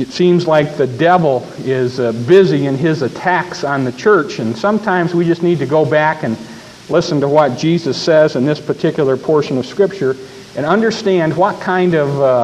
it seems like the devil is busy in his attacks on the church, and sometimes we just need to go back and listen to what Jesus says in this particular portion of Scripture and understand what kind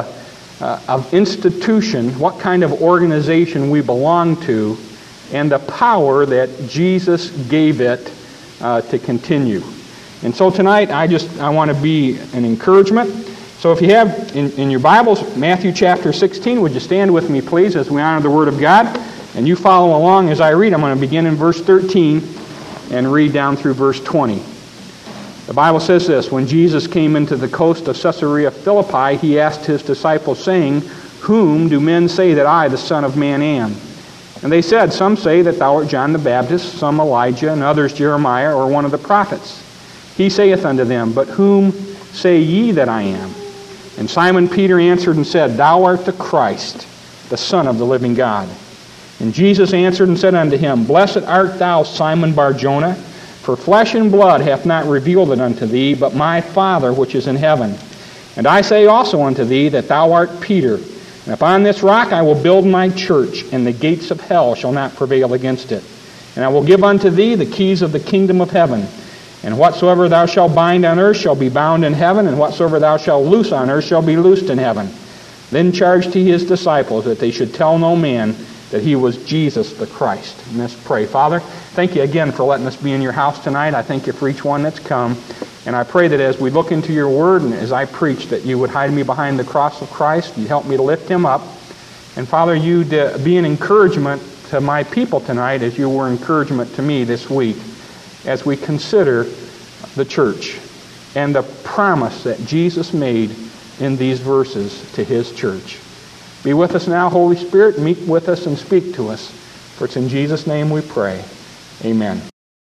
of institution, what kind of organization we belong to, and the power that Jesus gave it to continue. And so tonight, I want to be an encouragement. So if you have in your Bibles, Matthew chapter 16, would you stand with me, please, as we honor the Word of God? And you follow along as I read. I'm going to begin in verse 13 and read down through verse 20. The Bible says this: When Jesus came into the coast of Caesarea Philippi, he asked his disciples, saying, Whom do men say that I, the Son of Man, am? And they said, Some say that thou art John the Baptist, some Elijah, and others Jeremiah, or one of the prophets. He saith unto them, But whom say ye that I am? And Simon Peter answered and said, Thou art the Christ, the Son of the living God. And Jesus answered and said unto him, Blessed art thou, Simon Bar-Jonah, for flesh and blood hath not revealed it unto thee, but my Father which is in heaven. And I say also unto thee that thou art Peter, and upon this rock I will build my church, and the gates of hell shall not prevail against it. And I will give unto thee the keys of the kingdom of heaven. And whatsoever thou shalt bind on earth shall be bound in heaven, and whatsoever thou shalt loose on earth shall be loosed in heaven. Then charged he his disciples that they should tell no man that he was Jesus the Christ. And let's pray. Father, thank you again for letting us be in your house tonight. I thank you for each one that's come. And I pray that as we look into your word and as I preach, that you would hide me behind the cross of Christ. You'd help me to lift him up. And Father, you'd be an encouragement to my people tonight as you were encouragement to me this week, as we consider the church and the promise that Jesus made in these verses to his church. Be with us now, Holy Spirit. Meet with us and speak to us. For it's in Jesus' name we pray. Amen.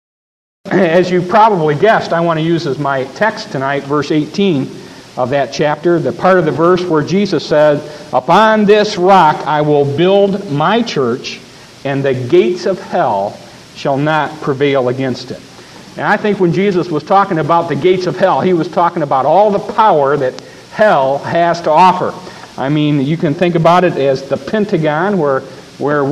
As you probably guessed, I want to use as my text tonight verse 18 of that chapter, the part of the verse where Jesus said, Upon this rock I will build my church, and the gates of hell shall not prevail against it. And I think when Jesus was talking about the gates of hell, he was talking about all the power that hell has to offer. I mean, you can think about it as the Pentagon, where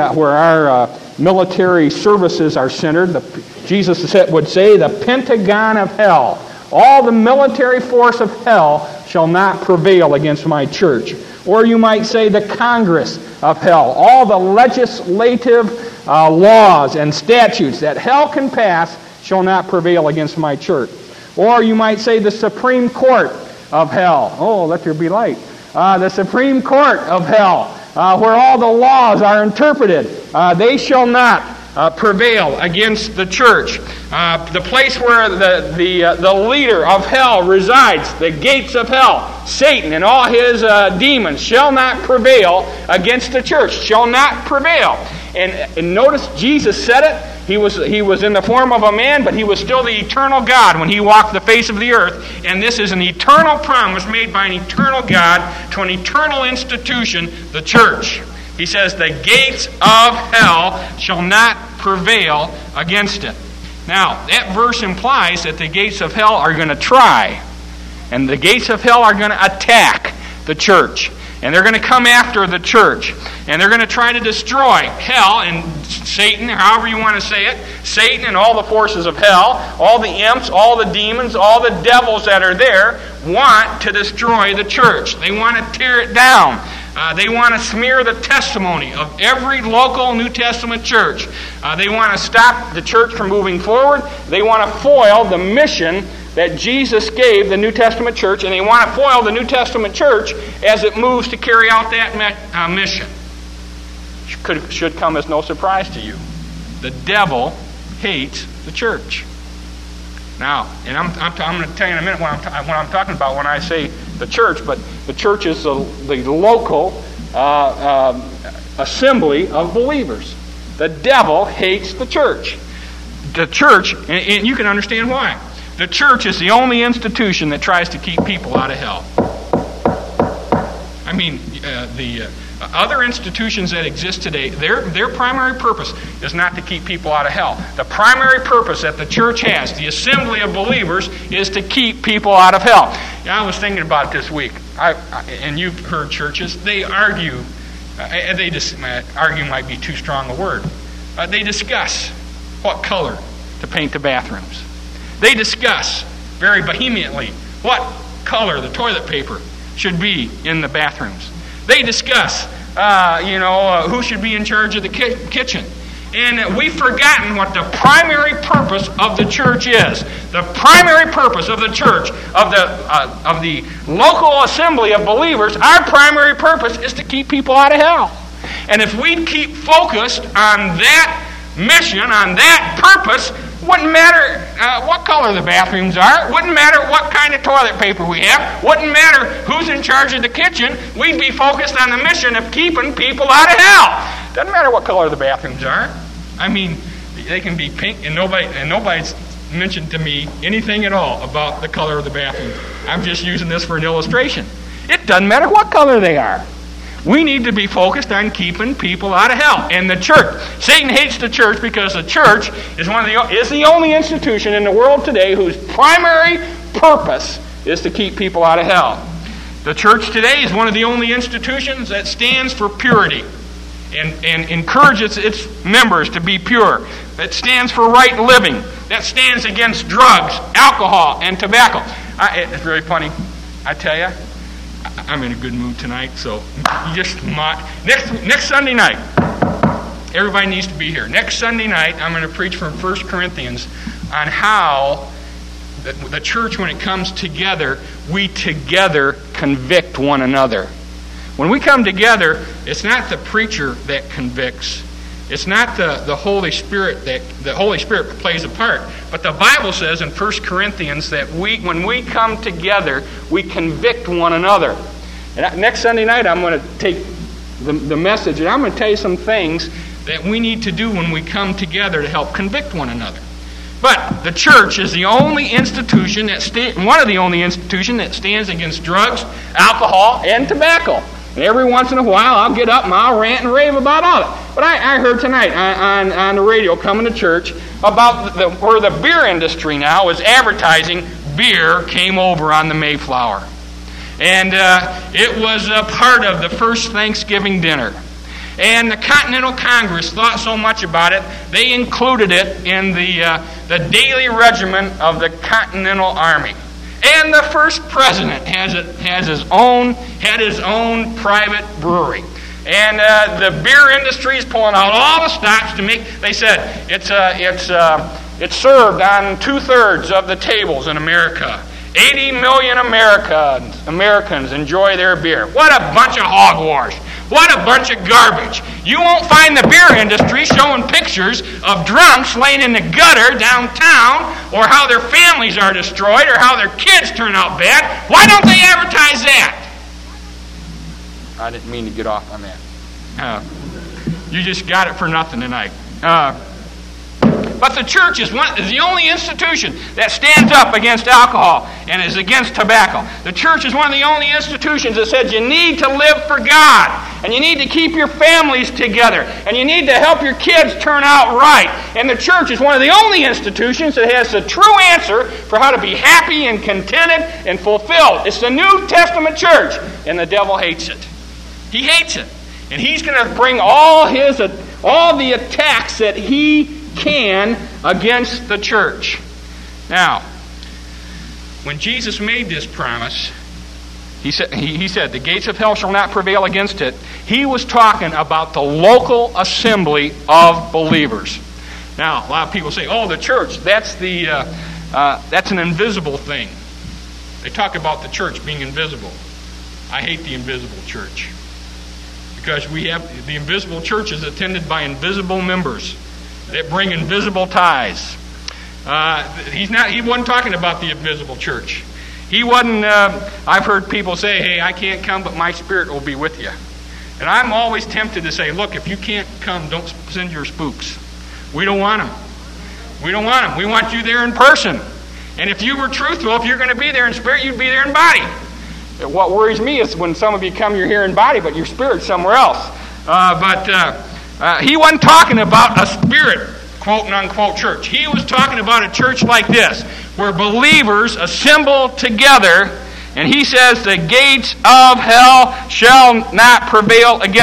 our military services are centered. Jesus would say, the Pentagon of hell. All the military force of hell shall not prevail against my church. Or you might say the Congress of hell. All the legislative laws and statutes that hell can pass shall not prevail against my church. Or you might say the Supreme Court of hell. Oh, let there be light. The Supreme Court of hell, where all the laws are interpreted. They shall not prevail against the church. The place where the leader of hell resides, the gates of hell, Satan and all his demons, shall not prevail against the church, shall not prevail. And notice Jesus said it. He was in the form of a man, but he was still the eternal God when he walked the face of the earth. And this is an eternal promise made by an eternal God to an eternal institution, the church. He says, the gates of hell shall not prevail against it. Now, that verse implies that the gates of hell are going to try. And the gates of hell are going to attack the church. And they're going to come after the church. And they're going to try to destroy hell and Satan, however you want to say it. Satan and all the forces of hell, all the imps, all the demons, all the devils that are there want to destroy the church. They want to tear it down. They want to smear the testimony of every local New Testament church. They want to stop the church from moving forward. They want to foil the mission that Jesus gave the New Testament church, and they want to foil the New Testament church as it moves to carry out that mission. Should come as no surprise to you. The devil hates the church. Now, and I'm going to tell you in a minute what I'm talking about when I say the church, but the church is the local assembly of believers. The devil hates the church. The church, and you can understand why. The church is the only institution that tries to keep people out of hell. I mean, the other institutions that exist today, their primary purpose is not to keep people out of hell. The primary purpose that the church has, the assembly of believers, is to keep people out of hell. Now, I was thinking about it this week, and you've heard churches, they argue argue might be too strong a word. They discuss what color to paint the bathrooms. They discuss very vehemently what color the toilet paper should be in the bathrooms. They discuss, who should be in charge of the kitchen. And we've forgotten what the primary purpose of the church is. The primary purpose of the church, of the local assembly of believers, our primary purpose is to keep people out of hell. And if we keep focused on that mission, on that purpose, wouldn't matter what color the bathrooms are, wouldn't matter what kind of toilet paper we have, wouldn't matter who's in charge of the kitchen, we'd be focused on the mission of keeping people out of hell. Doesn't matter what color the bathrooms are. I mean, they can be pink, and nobody's mentioned to me anything at all about the color of the bathroom. I'm just using this for an illustration. It doesn't matter what color they are. We need to be focused on keeping people out of hell. And the church, Satan hates the church because the church is the only institution in the world today whose primary purpose is to keep people out of hell. The church today is one of the only institutions that stands for purity and encourages its members to be pure. That stands for right living. That stands against drugs, alcohol, and tobacco. It's really funny. I tell you, I'm in a good mood tonight, so you just next Sunday night, everybody needs to be here. Next Sunday night, I'm going to preach from 1 Corinthians on how the church, when it comes together, we together convict one another. When we come together, it's not the preacher that convicts. It's not the Holy Spirit the Holy Spirit plays a part. But the Bible says in 1 Corinthians that when we come together, we convict one another. And next Sunday night, I'm going to take the message, and I'm going to tell you some things that we need to do when we come together to help convict one another. But the church is the only institution one of the only institutions that stands against drugs, alcohol, and tobacco. And every once in a while, I'll get up and I'll rant and rave about all of it. But I heard tonight on the radio coming to church about where the beer industry now is advertising beer came over on the Mayflower. And it was a part of the first Thanksgiving dinner. And the Continental Congress thought so much about it, they included it in the daily regimen of the Continental Army. And the first president had his own private brewery. And the beer industry is pulling out all the stops to make. They said it's served on 2/3 of the tables in America. 80 million Americans enjoy their beer. What a bunch of hogwash. What a bunch of garbage. You won't find the beer industry showing pictures of drunks laying in the gutter downtown, or how their families are destroyed, or how their kids turn out bad. Why don't they advertise that? I didn't mean to get off on that. You just got it for nothing tonight. But the church is the only institution that stands up against alcohol and is against tobacco. The church is one of the only institutions that says you need to live for God, and you need to keep your families together, and you need to help your kids turn out right. And the church is one of the only institutions that has the true answer for how to be happy and contented and fulfilled. It's the New Testament church, and the devil hates it. He hates it. And he's going to bring all the attacks that he can against the church. Now, when Jesus made this promise, he said, the gates of hell shall not prevail against it. He was talking about the local assembly of believers. Now, a lot of people say, oh, the church, that's an invisible thing. They talk about the church being invisible. I hate the invisible church, because we have the invisible church is attended by invisible members that bring invisible ties. He wasn't talking about the invisible church. He wasn't. I've heard people say, "Hey, I can't come, but my spirit will be with you." And I'm always tempted to say, "Look, if you can't come, don't send your spooks. We don't want them. We don't want them. We want you there in person. And if you were truthful, if you're going to be there in spirit, you'd be there in body." What worries me is when some of you come, you're here in body, but your spirit's somewhere else. He wasn't talking about a spirit, quote and unquote, church. He was talking about a church like this, where believers assemble together, and he says the gates of hell shall not prevail against it.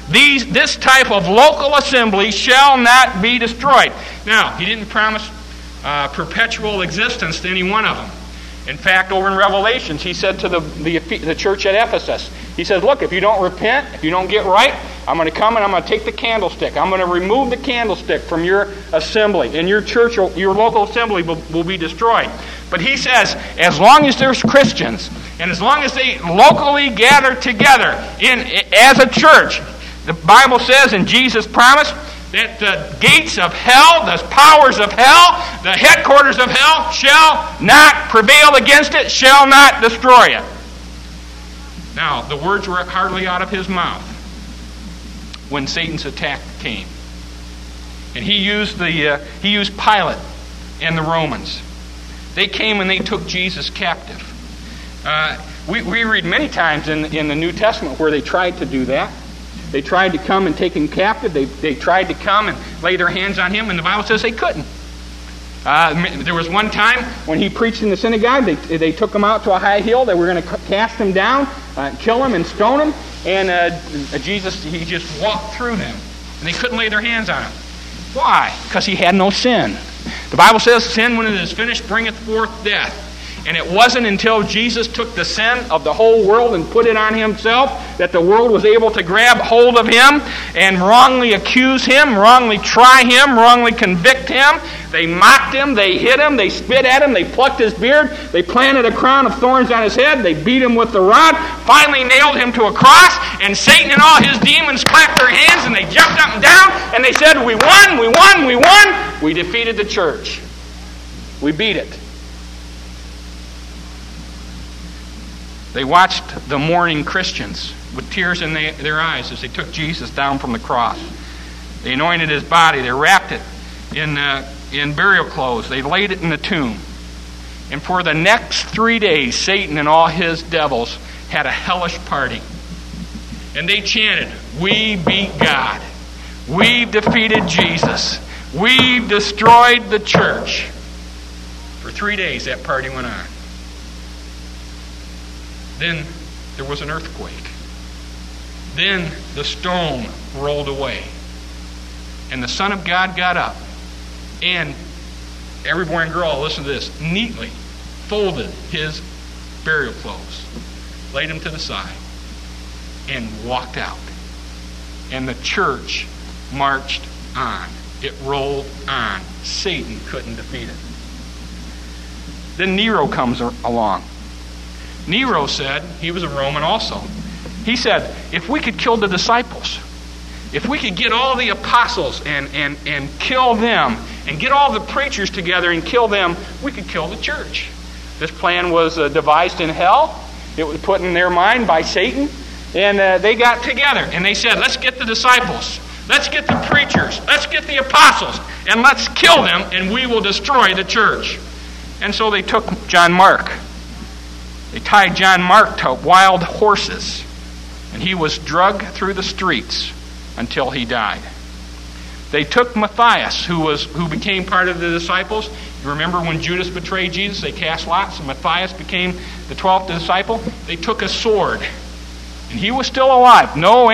This type of local assembly shall not be destroyed. Now, he didn't promise perpetual existence to any one of them. In fact, over in Revelations, he said to the church at Ephesus, he says, look, if you don't repent, if you don't get right, I'm going to come and I'm going to take the candlestick. I'm going to remove the candlestick from your assembly, and your church, your local assembly will be destroyed. But he says, as long as there's Christians, and as long as they locally gather together as a church, the Bible says, and Jesus promised, that the gates of hell, the powers of hell, the headquarters of hell shall not prevail against it, shall not destroy it. Now, the words were hardly out of his mouth when Satan's attack came. And he used Pilate and the Romans. They came and they took Jesus captive. We read many times in the New Testament where they tried to do that. They tried to come and take him captive. They tried to come and lay their hands on him, and the Bible says they couldn't. There was one time when he preached in the synagogue, they took him out to a high hill. They were going to cast him down, kill him, and stone him. And Jesus, he just walked through them, and they couldn't lay their hands on him. Why? Because he had no sin. The Bible says, sin, when it is finished, bringeth forth death. And it wasn't until Jesus took the sin of the whole world and put it on himself that the world was able to grab hold of him and wrongly accuse him, wrongly try him, wrongly convict him. They mocked him, they hit him, they spit at him, they plucked his beard, they planted a crown of thorns on his head, they beat him with the rod, finally nailed him to a cross, and Satan and all his demons clapped their hands and they jumped up and down and they said, we won, we won, we won. We defeated the church. We beat it. They watched the mourning Christians with tears in their eyes as they took Jesus down from the cross. They anointed his body. They wrapped it in burial clothes. They laid it in the tomb. And for the next 3 days, Satan and all his devils had a hellish party. And they chanted, "We beat God. We defeated Jesus. We destroyed the church." For 3 days, that party went on. Then there was an earthquake. Then the stone rolled away. And the Son of God got up. And every boy and girl, listen to this, neatly folded his burial clothes, laid them to the side, and walked out. And the church marched on. It rolled on. Satan couldn't defeat it. Then Nero comes along. Nero said, he was a Roman also. He said, if we could kill the disciples, if we could get all the apostles and kill them, and get all the preachers together and kill them, we could kill the church. This plan was devised in hell. It was put in their mind by Satan. And they got together and they said, let's get the disciples. Let's get the preachers. Let's get the apostles. And let's kill them and we will destroy the church. And so they took John Mark. They tied John Mark to wild horses, and he was dragged through the streets until he died. They took Matthias, who became part of the disciples. You remember when Judas betrayed Jesus, they cast lots, and Matthias became the 12th disciple. They took a sword, and he was still alive. No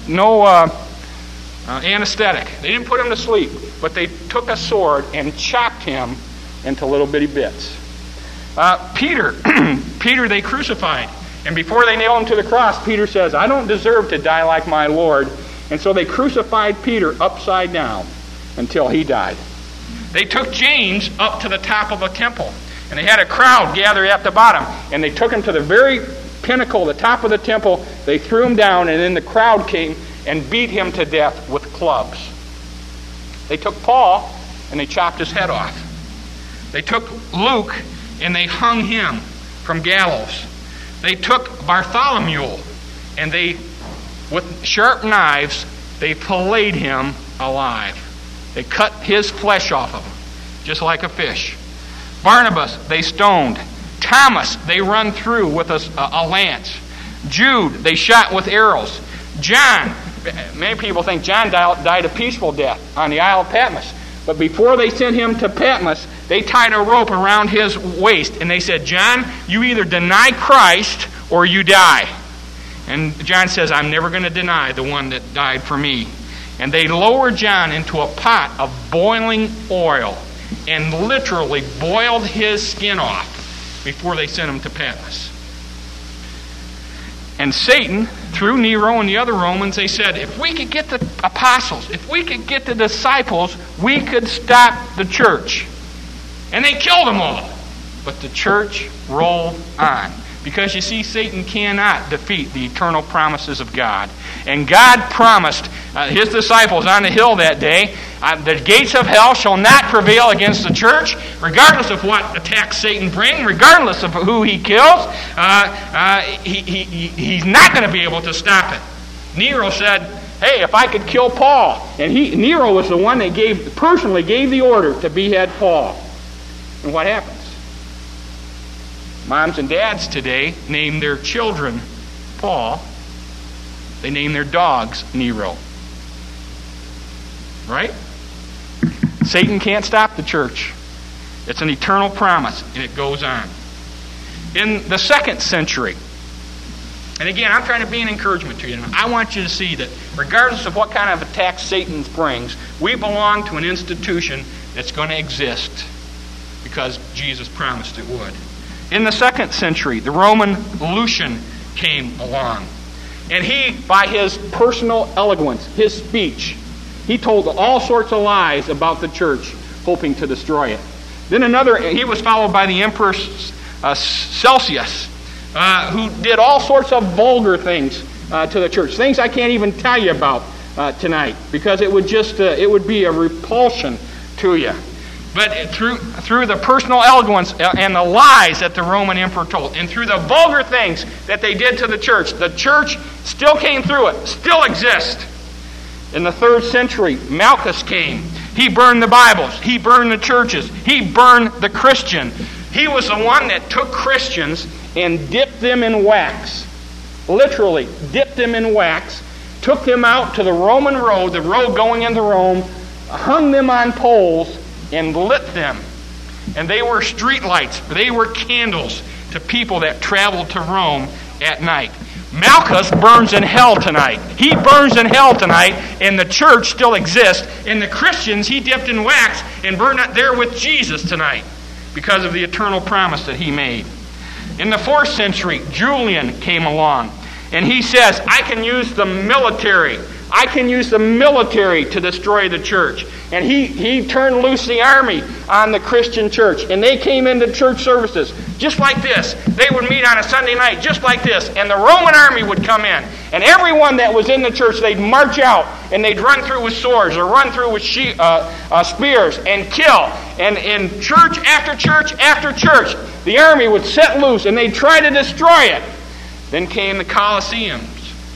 anesthetic. They didn't put him to sleep, but they took a sword and chopped him into little bitty bits. Peter they crucified. And before they nailed him to the cross, Peter says, I don't deserve to die like my Lord. And so they crucified Peter upside down until he died. They took James up to the top of a temple. And they had a crowd gather at the bottom. And they took him to the very pinnacle, the top of the temple. They threw him down, and then the crowd came and beat him to death with clubs. They took Paul, and they chopped his head off. They took Luke, and they hung him from gallows. They took Bartholomew, and they, with sharp knives, they filleted him alive. They cut his flesh off of him, just like a fish. Barnabas, they stoned. Thomas, they run through with a lance. Jude, they shot with arrows. John, many people think John died a peaceful death on the Isle of Patmos. But before they sent him to Patmos, they tied a rope around his waist, and they said, John, you either deny Christ or you die. And John says, I'm never going to deny the one that died for me. And they lowered John into a pot of boiling oil and literally boiled his skin off before they sent him to Patmos. And Satan, through Nero and the other Romans, they said, if we could get the apostles, if we could get the disciples, we could stop the church. And they killed them all. But the church rolled on. Because you see, Satan cannot defeat the eternal promises of God. And God promised his disciples on the hill that day, the gates of hell shall not prevail against the church, regardless of what attacks Satan bring, regardless of who he kills. He's not going to be able to stop it. Nero said, hey, if I could kill Paul. And Nero was the one that personally gave the order to behead Paul. And what happens? Moms and dads today name their children Paul. They name their dogs Nero. Right? Satan can't stop the church. It's an eternal promise, and it goes on. In the 2nd century, and again, I'm trying to be an encouragement to you. I want you to see that regardless of what kind of attack Satan brings, we belong to an institution that's going to exist because Jesus promised it would. In the 2nd century, the Roman Lucian came along. And he, by his personal eloquence, his speech, he told all sorts of lies about the church, hoping to destroy it. Then he was followed by the Emperor Celsius, who did all sorts of vulgar things to the church. Things I can't even tell you about tonight, because it would be a repulsion to you. But through the personal eloquence and the lies that the Roman emperor told, and through the vulgar things that they did to the church still came through it, still exists. In the 3rd century, Malchus came. He burned the Bibles. He burned the churches. He burned the Christian. He was the one that took Christians and dipped them in wax. Literally, dipped them in wax, took them out to the Roman road, the road going into Rome, hung them on poles, and lit them. And they were street lights. They were candles to people that traveled to Rome at night. Malchus burns in hell tonight. He burns in hell tonight, and the church still exists. And the Christians he dipped in wax and burned there with Jesus tonight because of the eternal promise that he made. In the 4th century, Julian came along, and he says, I can use the military. I can use the military to destroy the church. And he turned loose the army on the Christian church. And they came into church services just like this. They would meet on a Sunday night just like this. And the Roman army would come in. And everyone that was in the church, they'd march out. And they'd run through with swords or run through with spears and kill. And in church after church after church, the army would set loose and they'd try to destroy it. Then came the Colosseums.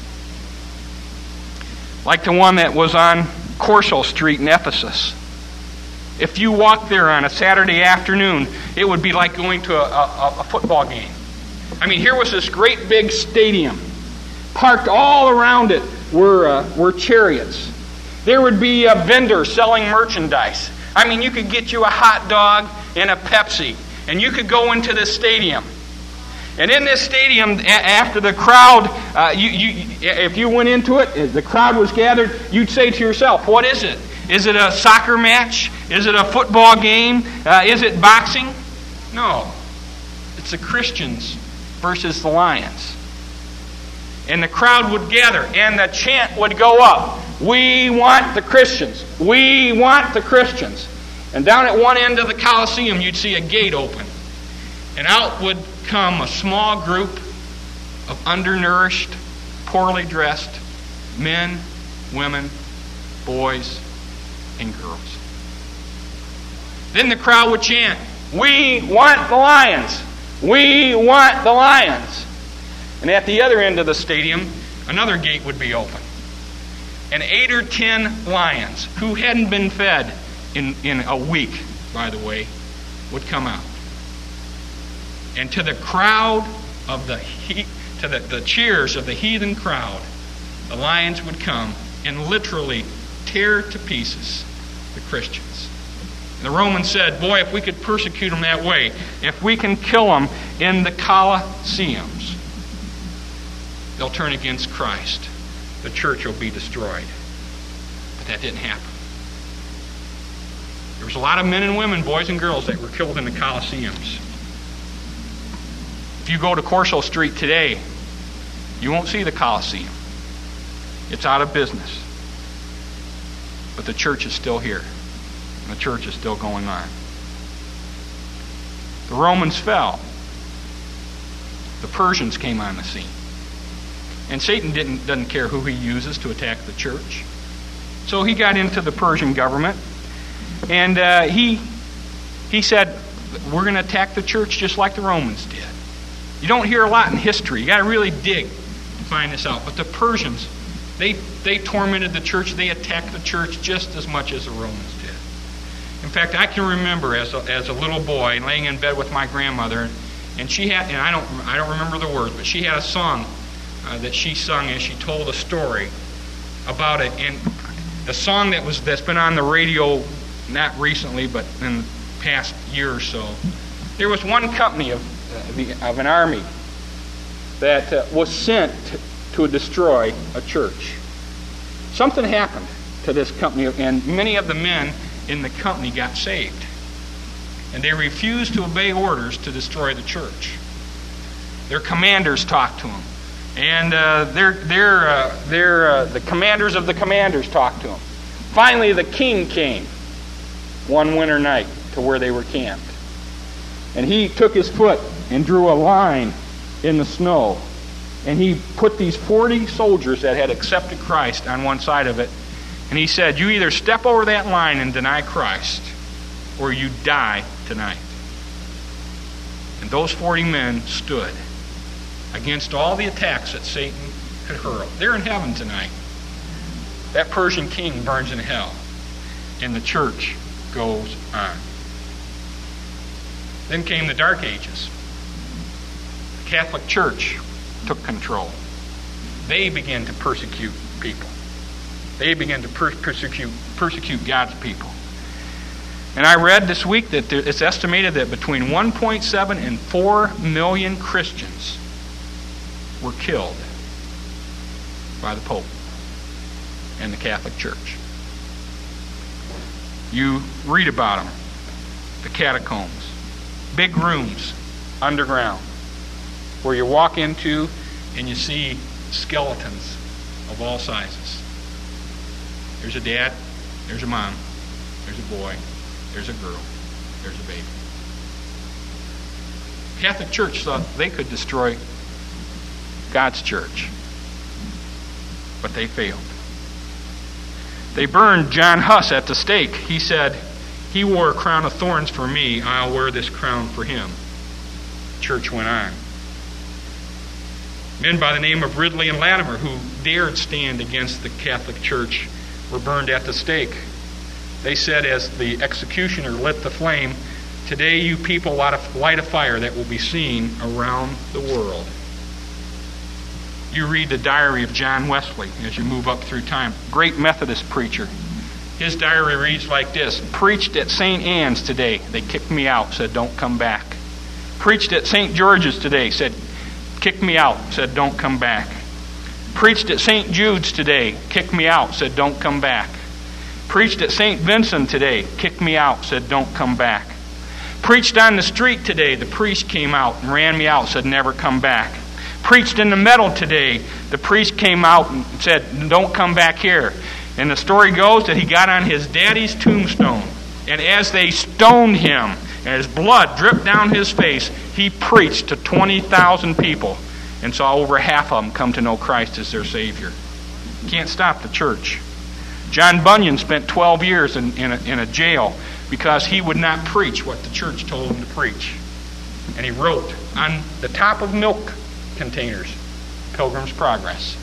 Like the one that was on Corso Street in Ephesus. If you walked there on a Saturday afternoon, it would be like going to a football game. I mean, here was this great big stadium. Parked all around it were chariots. There would be a vendor selling merchandise. I mean, you could get you a hot dog and a Pepsi, and you could go into this stadium. And in this stadium, after the crowd, if you went into it, the crowd was gathered, you'd say to yourself, what is it? Is it a soccer match? Is it a football game? Is it boxing? No. It's the Christians versus the Lions. And the crowd would gather, and the chant would go up. We want the Christians. We want the Christians. And down at one end of the Colosseum, you'd see a gate open. And out would come a small group of undernourished, poorly dressed men, women, boys, and girls. Then the crowd would chant, we want the Lions! We want the Lions! And at the other end of the stadium, another gate would be open. And 8 or 10 lions, who hadn't been fed in a week, by the way, would come out. And to the crowd of the cheers of the heathen crowd, the lions would come and literally tear to pieces the Christians. And the Romans said, boy, if we could persecute them that way, if we can kill them in the Colosseums. they'll turn against Christ. The church will be destroyed. But that didn't happen. There was a lot of men and women, boys and girls, that were killed in the Colosseums. If you go to Corso Street today, you won't see the Colosseum. It's out of business. But the church is still here. And the church is still going on. The Romans fell. The Persians came on the scene. And Satan doesn't care who he uses to attack the church. So he got into the Persian government. And he said, we're going to attack the church just like the Romans did. You don't hear a lot in history. You got to really dig to find this out. But the Persians, they tormented the church. They attacked the church just as much as the Romans did. In fact, I can remember as a little boy laying in bed with my grandmother, and she had, and I don't remember the words, but she had a song that she sung as she told a story about it. And the song that's been on the radio, not recently, but in the past year or so, there was one company of an army that was sent to destroy a church. Something happened to this company, and many of the men in the company got saved. And they refused to obey orders to destroy the church. Their commanders talked to them. And the commanders of the commanders talked to them. Finally, the king came one winter night to where they were camped. And he took his foot and drew a line in the snow. And he put these 40 soldiers that had accepted Christ on one side of it. And he said, you either step over that line and deny Christ, or you die tonight. And those 40 men stood against all the attacks that Satan could hurl. They're in heaven tonight. That Persian king burns in hell. And the church goes on. Then came the Dark Ages. The Catholic Church took control. They began to persecute people. They began to persecute God's people. And I read this week that it's estimated that between 1.7 and 4 million Christians were killed by the Pope and the Catholic Church. You read about them. The catacombs. Big rooms underground where you walk into and you see skeletons of all sizes. There's a dad, there's a mom, there's a boy, there's a girl, there's a baby. The Catholic Church thought they could destroy God's church, but they failed. They burned John Huss at the stake. He said, he wore a crown of thorns for me, I'll wear this crown for him. The church went on. Men by the name of Ridley and Latimer, who dared stand against the Catholic Church, were burned at the stake. They said as the executioner lit the flame, today you people light a fire that will be seen around the world. You read the diary of John Wesley as you move up through time. Great Methodist preacher. His diary reads like this. Preached at St. Anne's today. They kicked me out, said don't come back. Preached at St. George's today, said kicked me out, said don't come back. Preached at St. Jude's today, kicked me out, said don't come back. Preached at St. Vincent today, kicked me out, said don't come back. Preached on the street today, the priest came out and ran me out, said never come back. Preached in the meadow today, the priest came out and said don't come back here. And the story goes that he got on his daddy's tombstone, and as they stoned him and his blood dripped down his face, he preached to 20,000 people and saw over half of them come to know Christ as their Savior. You can't stop the church. John Bunyan spent 12 years in a jail because he would not preach what the church told him to preach. And he wrote on the top of milk containers, Pilgrim's Progress.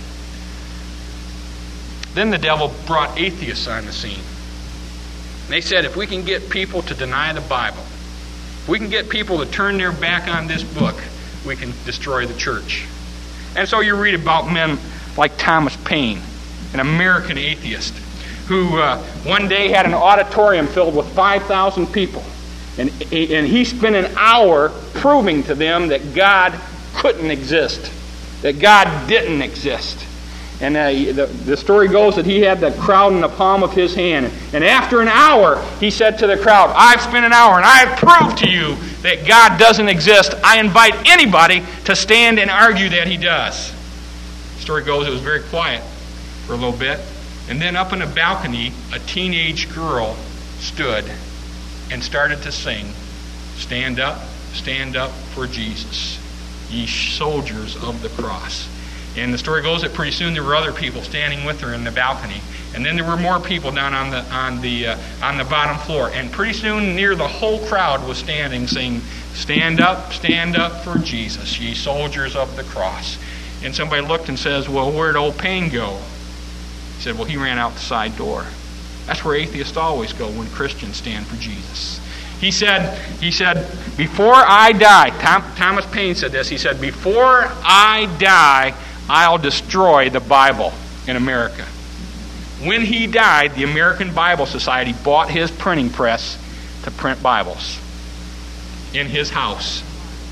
Then the devil brought atheists on the scene. They said if we can get people to deny the Bible, if we can get people to turn their back on this book, we can destroy the church. And so you read about men like Thomas Paine, an American atheist, who one day had an auditorium filled with 5,000 people. And he spent an hour proving to them that God couldn't exist. that God didn't exist. And the story goes that he had the crowd in the palm of his hand. And after an hour, he said to the crowd, I've spent an hour and I've proved to you that God doesn't exist. I invite anybody to stand and argue that he does. The story goes it was very quiet for a little bit. And then up in a balcony, a teenage girl stood and started to sing, stand up for Jesus, ye soldiers of the cross. And the story goes that pretty soon there were other people standing with her in the balcony. And then there were more people down on the bottom floor. And pretty soon near the whole crowd was standing saying, stand up for Jesus, ye soldiers of the cross. And somebody looked and says, well, where'd old Payne go? He said, well, he ran out the side door. That's where atheists always go when Christians stand for Jesus. He said, before I die, Thomas Paine said this, he said, before I die, I'll destroy the Bible in America. When he died, the American Bible Society bought his printing press to print Bibles in his house.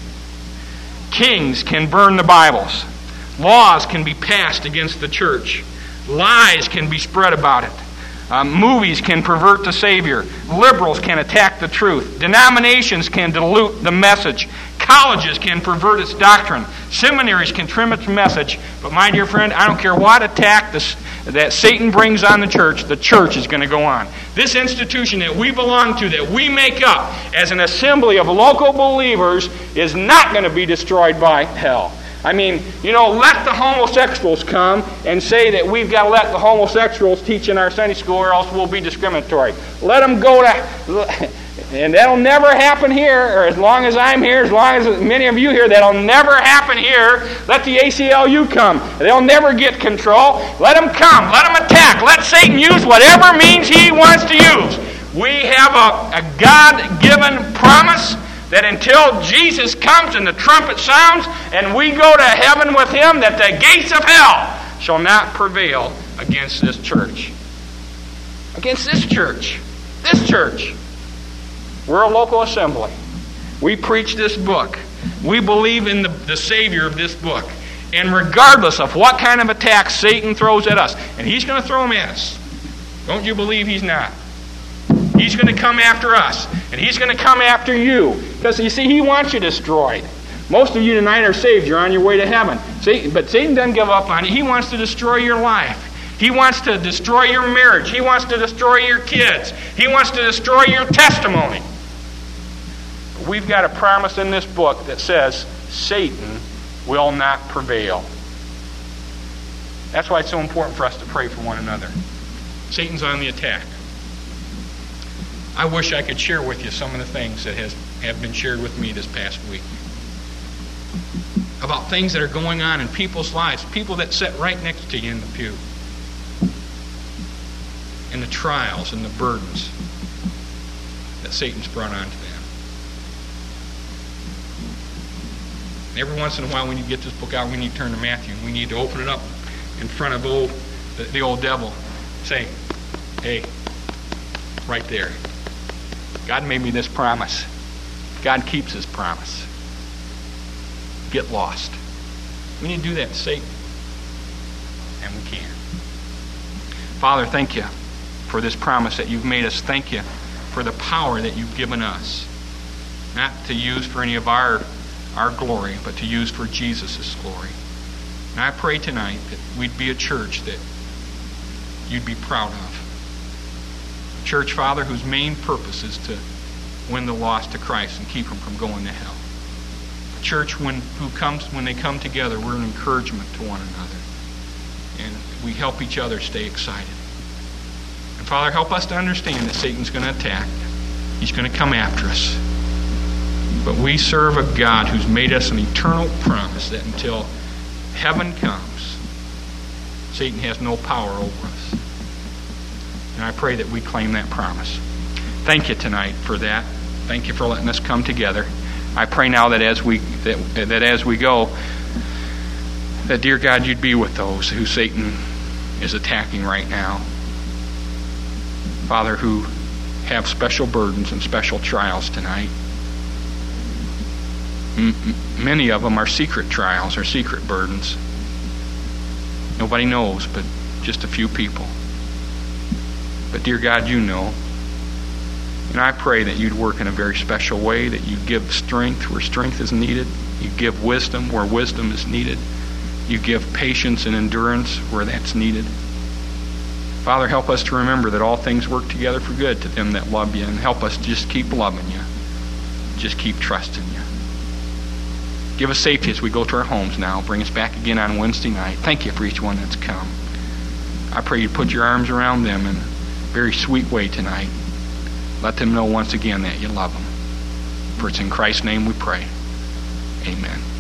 Kings can burn the Bibles. Laws can be passed against the church. Lies can be spread about it. Movies can pervert the Savior. Liberals can attack the truth. Denominations can dilute the message. Colleges can pervert its doctrine. Seminaries can trim its message. But my dear friend, I don't care what attack that Satan brings on the church is going to go on. This institution that we belong to, that we make up as an assembly of local believers, is not going to be destroyed by hell. I mean, let the homosexuals come and say that we've got to let the homosexuals teach in our Sunday school or else we'll be discriminatory. Let them go to... And that'll never happen here, or as long as I'm here, as long as many of you here, that'll never happen here. Let the ACLU come. They'll never get control. Let them come. Let them attack. Let Satan use whatever means he wants to use. We have a God-given promise that until Jesus comes and the trumpet sounds and we go to heaven with him, that the gates of hell shall not prevail against this church. Against this church. This church. We're a local assembly. We preach this book. We believe in the Savior of this book. And regardless of what kind of attacks Satan throws at us, and he's going to throw them at us. Don't you believe he's not? He's going to come after us. And he's going to come after you. Because, you see, he wants you destroyed. Most of you tonight are saved. You're on your way to heaven. But Satan doesn't give up on you. He wants to destroy your life. He wants to destroy your marriage. He wants to destroy your kids. He wants to destroy your testimony. But we've got a promise in this book that says Satan will not prevail. That's why it's so important for us to pray for one another. Satan's on the attack. I wish I could share with you some of the things that have been shared with me this past week. About things that are going on in people's lives. People that sit right next to you in the pew. And the trials and the burdens that Satan's brought onto them. And every once in a while we need to get this book out. We need to turn to Matthew. We need to open it up in front of the old devil. Say, hey, right there. God made me this promise. God keeps his promise. Get lost. We need to do that to Satan. And we can. Father, thank you for this promise that you've made us. Thank you for the power that you've given us. Not to use for any of our glory, but to use for Jesus' glory. And I pray tonight that we'd be a church that you'd be proud of. A church, Father, whose main purpose is to win the lost to Christ and keep them from going to hell. A church when they come together, we're an encouragement to one another. And we help each other stay excited. And Father, help us to understand that Satan's going to attack. He's going to come after us. But we serve a God who's made us an eternal promise that until heaven comes, Satan has no power over us. And I pray that we claim that promise. Thank you tonight for that. Thank you for letting us come together. I pray now that as we go, that, dear God, you'd be with those who Satan is attacking right now. Father, who have special burdens and special trials tonight. Many of them are secret trials or secret burdens. Nobody knows but just a few people. But dear God, you know. And I pray that you'd work in a very special way, that you'd give strength where strength is needed. You give wisdom where wisdom is needed. You give patience and endurance where that's needed. Father, help us to remember that all things work together for good to them that love you, and help us just keep loving you. Just keep trusting you. Give us safety as we go to our homes now. Bring us back again on Wednesday night. Thank you for each one that's come. I pray you put your arms around them in a very sweet way tonight. Let them know once again that you love them. For it's in Christ's name we pray. Amen.